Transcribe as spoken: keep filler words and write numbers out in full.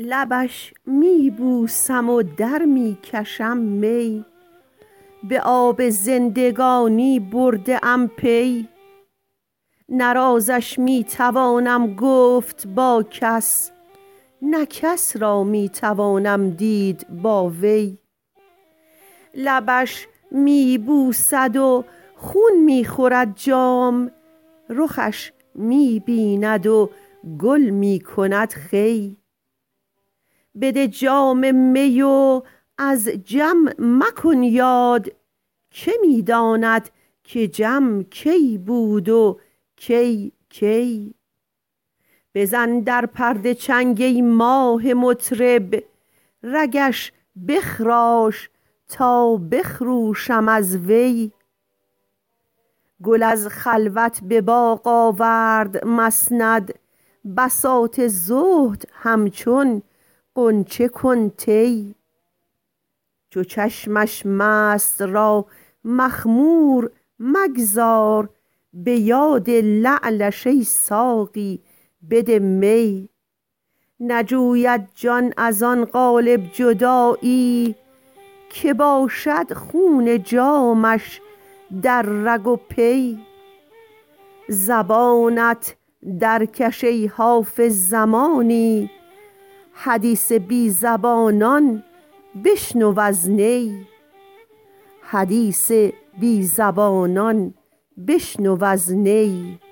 لبش می بوسم و در می کشم می به آب زندگانی برده ام پی نه رازش می توانم گفت با کس نه کس را می توانم دید با وی لبش می بوسد و خون می خورد جام رخش می بیند و گل می کند خوی بده جام می و از جم مکن یاد که می داند که جم کی بود و کی کی بزن در پرده چنگ ای ماه مطرب رگش بخراش تا بخروشم از وی گل از خلوت به باغ آورد مسند بساط زهد همچون غنچه کن طی چو چشمش مست را مخمور مگذار به یاد لعلش ای ساقی بده می نجوید جان از آن قالب جدایی که باشد خون جامش در رگ و پی زبانت درکش ای حافظ زمانی حدیث بی زبانان بشنو از نی